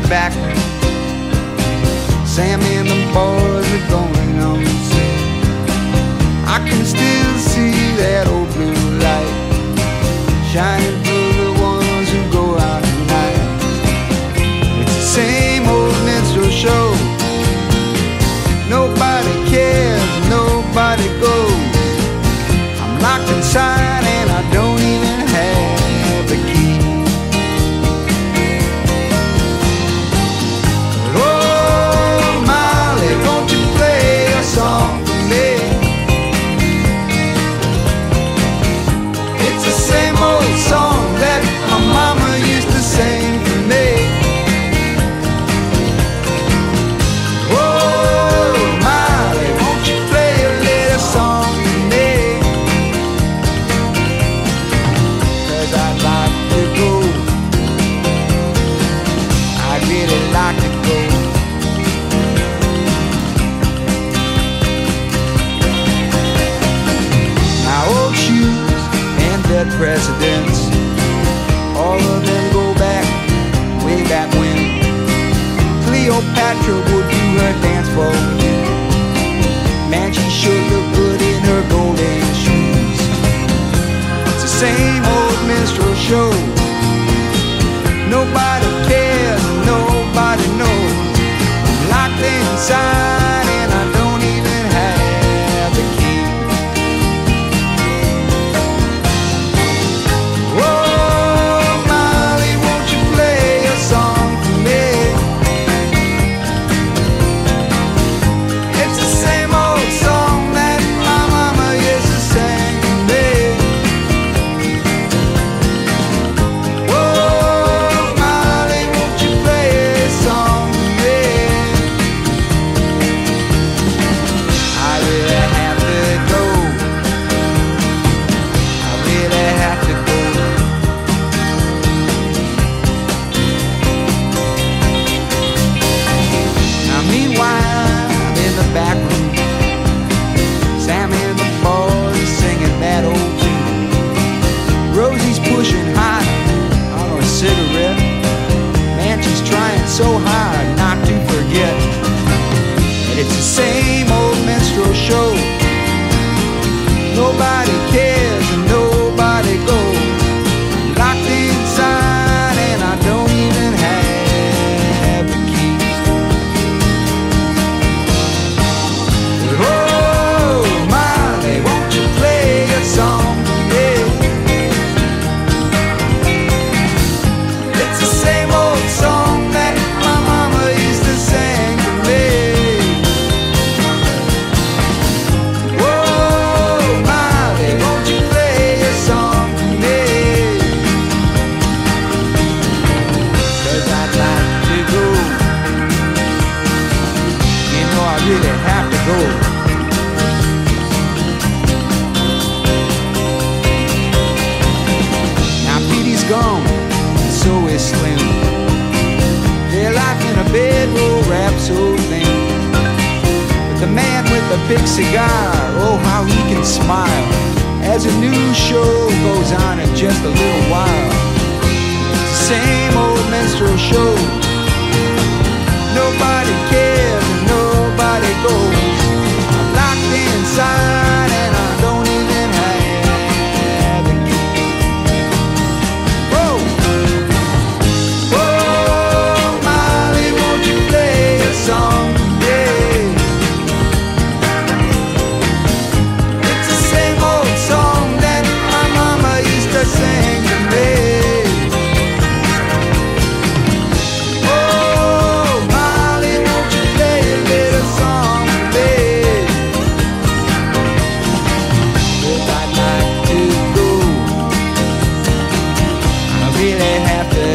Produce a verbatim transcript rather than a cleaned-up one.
back. Sam and the boys are going on sale. I can still see that old blue light shining through the ones who go out at night. It's the same old minstrel show. Nobody cares, nobody goes. I'm locked inside and I don't even have the key. Oh, Molly, won't you play a song for me? It's the same old song that my mama used to sing for me. Oh, Molly, won't you play a little song for me? 'Cause I'd like to go, I'd really like to go. Now old shoes and dead presidents, all of them go back, way back when Cleopatra would do her dance for you. Man, she sure looked good in her golden shoes. It's the same old minstrel show. Nobody cares, nobody knows. I'm locked inside and I don't even have the key. Oh, Molly, won't you play a song for me? It's the same old song that my mama used to sing for me. Oh, Molly, won't you play a song for me? I really have to go. I really have to go. Now meanwhile, in the back room, Sam and the boys are singing that old tune. Rosie's pushing hard on her cigarette. Man, she's trying so hard not to forget. And it's the same old minstrel show. Nobody cares and nobody goes. Locked inside and I don't even have the key. Oh, Molly, won't you play a song for me? It's the same old song that my mama used to sing for me. Oh, Molly, won't you play a song for me? 'Cause I'd like to go. You know I really have to go. Now Petey's gone, and so is Slim. Their life in a bedroll wrapped so thin. But the man with the big cigar, oh how he can smile as a new show goes on in just a little while. It's the same old minstrel show. Nobody cares and nobody goes. I'm locked inside and I don't even have the key. Whoa! Oh, Molly, won't you play a song for me? It's the same old song that my mama used to sing to me. Oh, Molly, won't you play a little song for me? 'Cause I'd like to go. I really have to